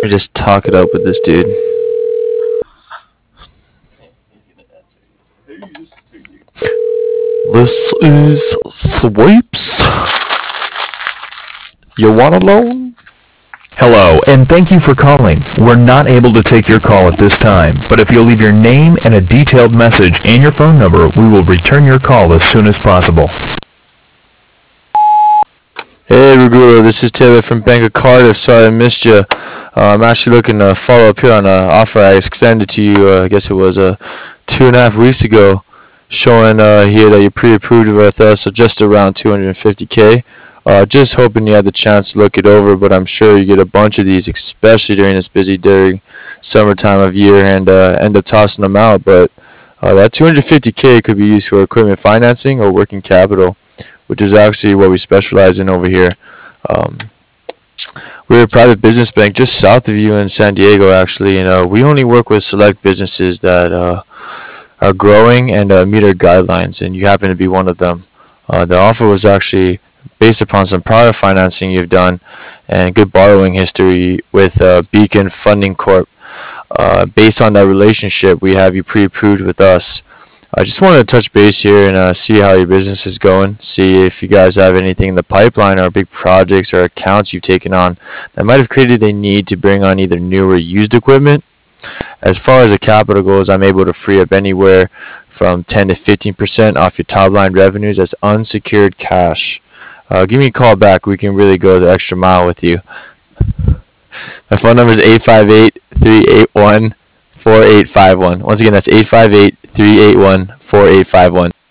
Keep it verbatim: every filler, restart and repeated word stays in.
me just talk it up with this dude. This is Swipes. You want a loan? Hello, and thank you for calling. We're not able to take your call at this time, but if you'll leave your name and a detailed message and your phone number, we will return your call as soon as possible. Hey, Regulo, this is Taylor from Bank of Cardiff. Sorry I missed you. Uh, I'm actually looking to follow up here on an offer I extended to you, uh, I guess it was uh, two and a half weeks ago, showing uh, here that you're pre-approved with us, so just around two hundred fifty K. Uh, just hoping you had the chance to look it over, but I'm sure you get a bunch of these, especially during this busy during summertime of year, and uh, end up tossing them out. But uh, that two hundred fifty K could be used for equipment financing or working capital, which is actually what we specialize in over here. Um, we're a private business bank just south of you in San Diego, actually. And uh, we only work with select businesses that uh, are growing and uh, meet our guidelines, and you happen to be one of them. Uh, the offer was actually based upon some prior financing you've done and good borrowing history with uh, Beacon Funding Corp. Uh, based on that relationship, we have you pre-approved with us. I just wanted to touch base here and uh, see how your business is going, see if you guys have anything in the pipeline or big projects or accounts you've taken on that might have created a need to bring on either new or used equipment. As far as the capital goes, I'm able to free up anywhere from ten to fifteen percent off your top line revenues as unsecured cash. Uh, give me a call back. We can really go the extra mile with you. My phone number is eight five eight, three eight one, four eight five one. Once again, that's eight five eight, three eight one, four eight five one.